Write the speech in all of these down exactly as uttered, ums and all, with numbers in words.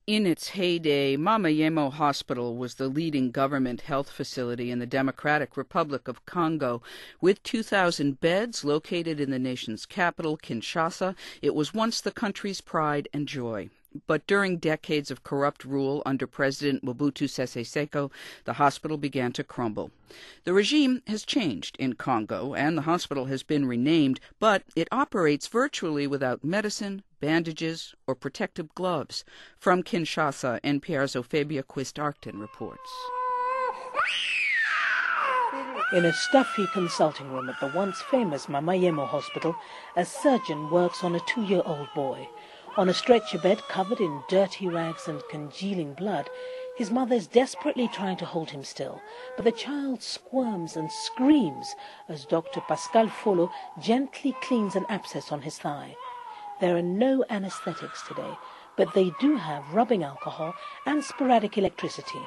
In its heyday, Mamayemo Hospital was the leading government health facility in the Democratic Republic of Congo. With two thousand beds located in the nation's capital, Kinshasa, it was once the country's pride and joy. But during decades of corrupt rule under President Mobutu Sese Seko, the hospital began to crumble. The regime has changed in Congo, and the hospital has been renamed, but it operates virtually without medicine, bandages, or protective gloves. From Kinshasa, N P R's Ophabia Quist-Arcton reports. In a stuffy consulting room at the once famous Mamayemo Hospital, a surgeon works on a two-year-old boy. On a stretcher bed covered in dirty rags and congealing blood, his mother is desperately trying to hold him still, but the child squirms and screams as Doctor Pascal Folo gently cleans an abscess on his thigh. There are no anesthetics today, but they do have rubbing alcohol and sporadic electricity.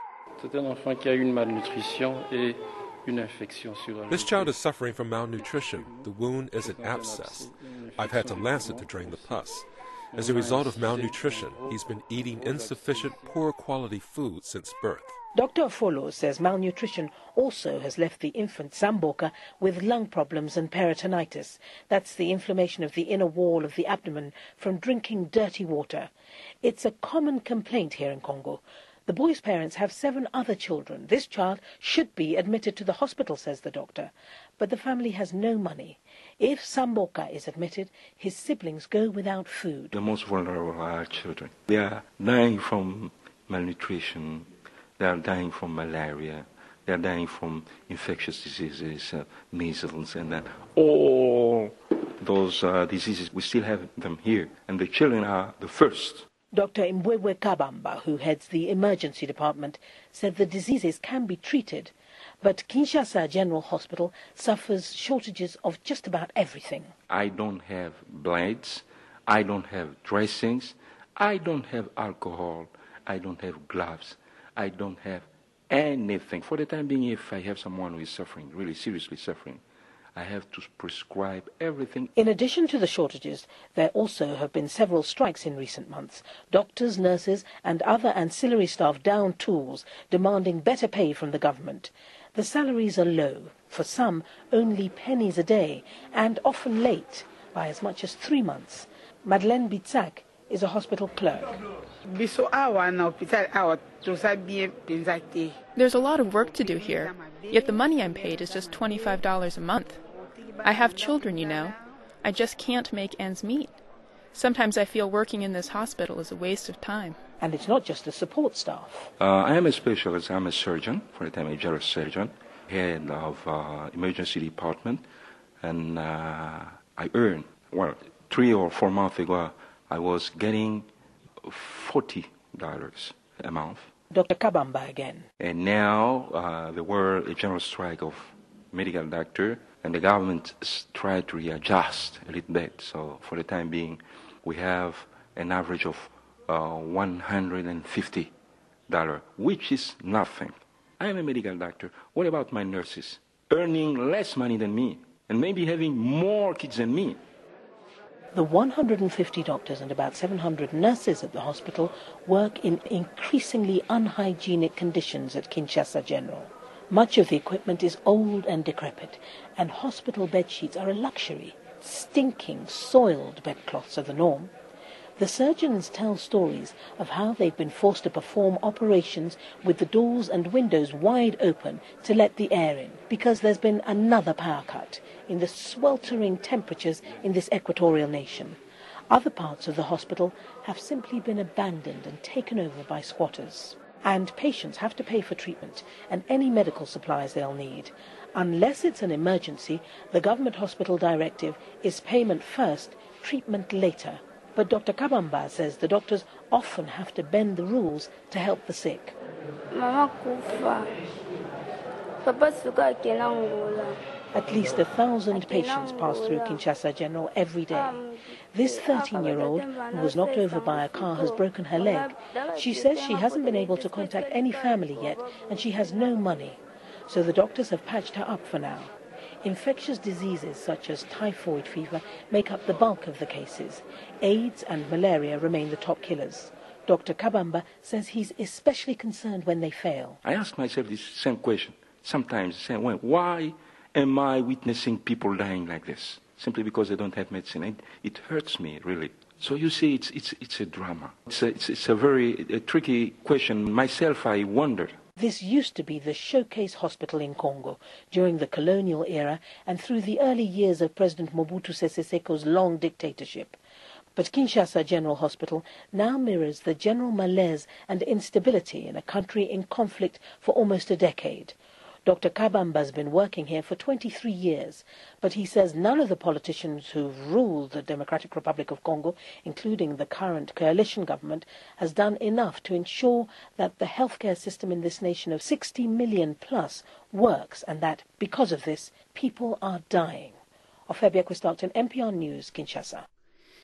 This child is suffering from malnutrition. The wound is an abscess. I've had to lance it to drain the pus. As a result of malnutrition, he's been eating insufficient, poor-quality food since birth. Doctor Folo says malnutrition also has left the infant Samboka with lung problems and peritonitis. That's the inflammation of the inner wall of the abdomen from drinking dirty water. It's a common complaint here in Congo. The boy's parents have seven other children. This child should be admitted to the hospital, says the doctor. But the family has no money. If Samboka is admitted, his siblings go without food. The most vulnerable are children. They are dying from malnutrition. They are dying from malaria. They are dying from infectious diseases, uh, measles, and then all those uh, diseases. We still have them here. And the children are the first. Doctor Mbwewe Kabamba, who heads the emergency department, said the diseases can be treated, but Kinshasa General Hospital suffers shortages of just about everything. I don't have blades, I don't have dressings, I don't have alcohol, I don't have gloves, I don't have anything. For the time being, if I have someone who is suffering, really seriously suffering, I have to prescribe everything. In addition to the shortages, there also have been several strikes in recent months. Doctors, nurses and other ancillary staff down tools, demanding better pay from the government. The salaries are low, for some only pennies a day, and often late, by as much as three months. Madeleine Bitsak is a hospital clerk. There's a lot of work to do here, yet the money I'm paid is just twenty-five dollars a month. I have children, you know. I just can't make ends meet. Sometimes I feel working in this hospital is a waste of time. And it's not just the support staff. Uh, I am a specialist. I'm a surgeon, for the time a general surgeon, head of uh, emergency department, and uh, I earn, well, three or four months ago, I was getting forty dollars a month. Doctor Kabamba again. And now uh, there were a general strike of medical doctor, and the government tried to readjust a little bit. So for the time being, we have an average of uh, one hundred fifty dollars, which is nothing. I am a medical doctor. What about my nurses? Earning less money than me, and maybe having more kids than me. The one hundred fifty doctors and about seven hundred nurses at the hospital work in increasingly unhygienic conditions at Kinshasa General. Much of the equipment is old and decrepit, and hospital bedsheets are a luxury. Stinking, soiled bedcloths are the norm. The surgeons tell stories of how they've been forced to perform operations with the doors and windows wide open to let the air in, because there's been another power cut in the sweltering temperatures in this equatorial nation. Other parts of the hospital have simply been abandoned and taken over by squatters. And patients have to pay for treatment and any medical supplies they'll need. Unless it's an emergency, the government hospital directive is payment first, treatment later. But Doctor Kabamba says the doctors often have to bend the rules to help the sick. Mama kufa. Papa suka Angola. At least a thousand patients pass through Kinshasa General every day. This thirteen-year-old, who was knocked over by a car, has broken her leg. She says she hasn't been able to contact any family yet, and she has no money. So the doctors have patched her up for now. Infectious diseases such as typhoid fever make up the bulk of the cases. AIDS and malaria remain the top killers. Doctor Kabamba says he's especially concerned when they fail. I ask myself this same question, sometimes, same way, why am I witnessing people dying like this? Simply because they don't have medicine. It, it hurts me, really. So you see, it's, it's, it's a drama. It's a, it's, it's a very a tricky question. Myself, I wonder. This used to be the showcase hospital in Congo during the colonial era and through the early years of President Mobutu Sese Seko's long dictatorship. But Kinshasa General Hospital now mirrors the general malaise and instability in a country in conflict for almost a decade. Doctor Kabamba has been working here for twenty-three years, but he says none of the politicians who've ruled the Democratic Republic of Congo, including the current coalition government, has done enough to ensure that the healthcare system in this nation of sixty million plus works, and that, because of this, people are dying. Ofebia Quistarton, N P R News, Kinshasa.